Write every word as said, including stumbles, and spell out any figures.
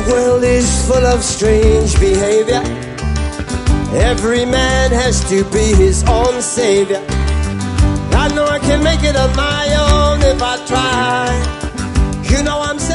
world is full of strange behavior. Every man has to be his own savior. I know I can make it on my own if I try. You know I'm